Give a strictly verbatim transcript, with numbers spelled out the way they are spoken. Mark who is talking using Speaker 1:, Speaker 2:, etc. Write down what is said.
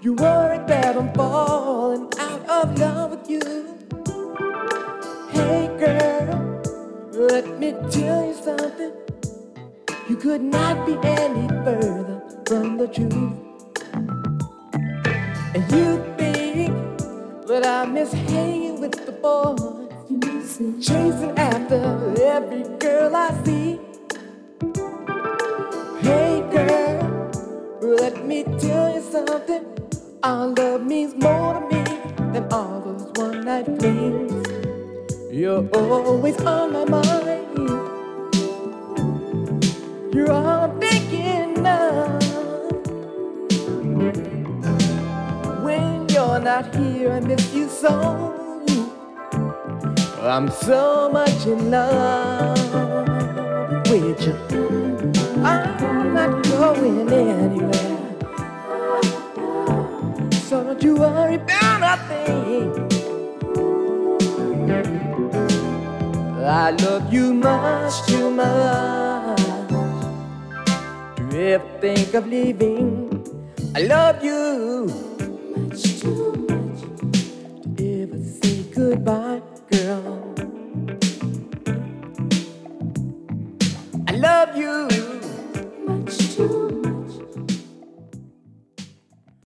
Speaker 1: You worry that I'm falling out of love with you. Hey girl, let me tell you something. You could not be any further from the truth. And you think that I miss hanging with the boys, chasing after every girl I see. Hey girl, let me tell you something. Our love means more to me than all those one night flings. You're always on my mind. You're all I'm thinking of. When you're not here, I miss you so. I'm so much in love with you. I'm not going anywhere, so don't you worry about a thing. I love you much too much to ever think of leaving. I love you much too much to ever say goodbye, girl. I love you